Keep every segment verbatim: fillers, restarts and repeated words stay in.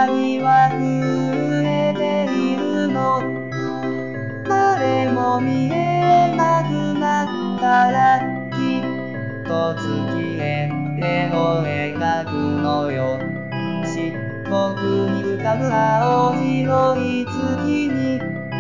光は増えているの。誰も見えなくなったらきっと月へ絵を描くのよ。四国に浮かぶ青白い月に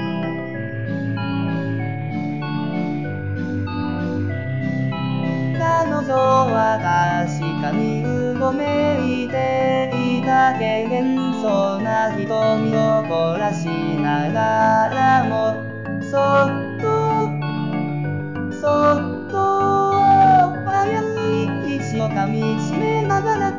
彼女は確かにうごめいていたけげんそうな瞳を凝らしながらもそっとそっと危うい石を噛みしめながら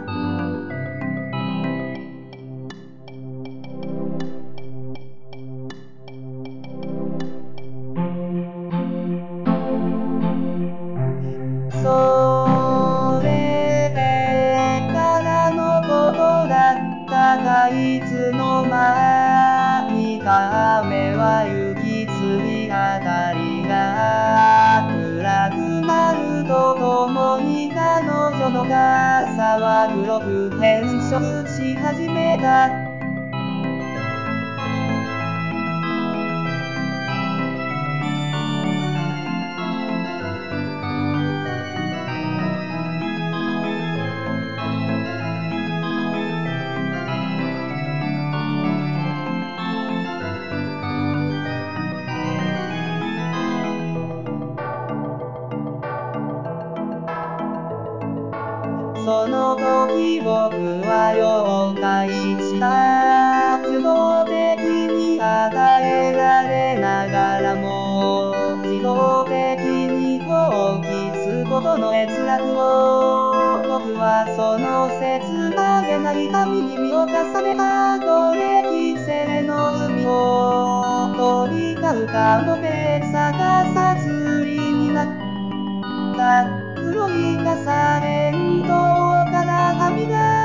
それからのことだったがいつの間にか雨は行き過ぎあたりが暗くなるとともに彼女の傘は黒く変色し始めた。その時僕は妖怪した受動的に与えられながらも自動的に放棄すことの閲楽を僕はその切なげな痛みに身を重ねたこれ季節の海を飛び交うかもめ逆さ釣りになった黒い傘弁当からはみ出